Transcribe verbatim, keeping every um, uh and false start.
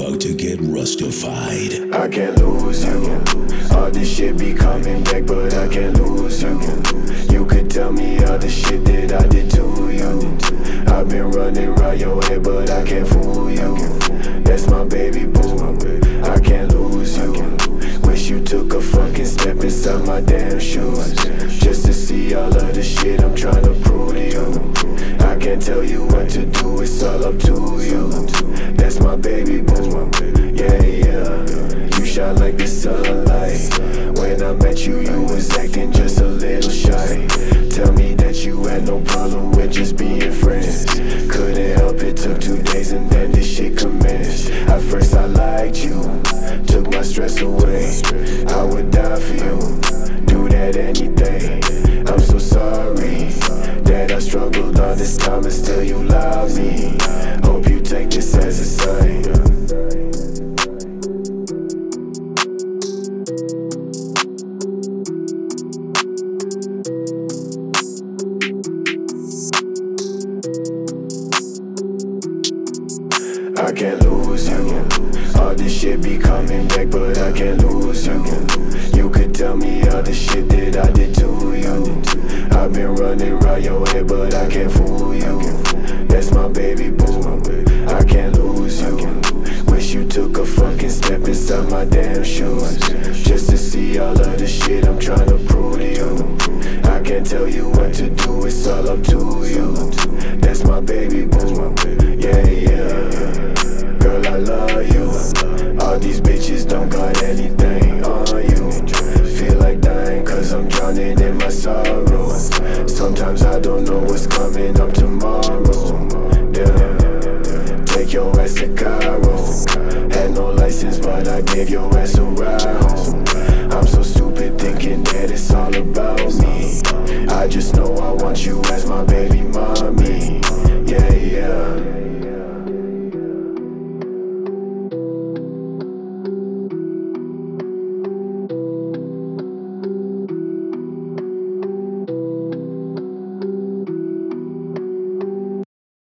about to get rustified. I can't lose you. All this shit be coming back, but I can't lose you. You could tell me all the shit that I did to you. I've been running around your head, but I can't fool you. That's my baby boo. I can't lose you. Wish you took a fucking step inside my damn shoes, just to see all of the shit I'm trying to prove to you. I can't tell you what to do, it's all up to you. That's my baby boo. Yeah, yeah. You shine like the sunlight. When I met you, you was acting just a little shy. Tell me that you had no problem with just being friends. Couldn't help it, took two days and then this shit commenced. At first I liked you, took my stress away. I would die for you, do that anything. I'm so sorry that I struggled all this time and still you love me. Hope you take this as a sign. I can't lose you. All this shit be coming back, but I can't lose you. You could tell me all the shit that I did to you. I've been running around your head, but I can't fool you. That's my baby boo. I can't lose you. Wish you took a fucking step inside my damn shoes, just to see all of the shit I'm trying to prove to you. I can't tell you what to do, it's all up to you. That's my baby boo. Yeah, yeah. Girl, I love you. All these bitches don't got anything on you. Feel like dying cause I'm drowning in my sorrow. Sometimes I don't know what's coming up tomorrow. Yeah. Take your ass to Cairo. Had no license but I gave your ass a ride home. I'm so stupid thinking that it's all about me. I just know I want you as my baby.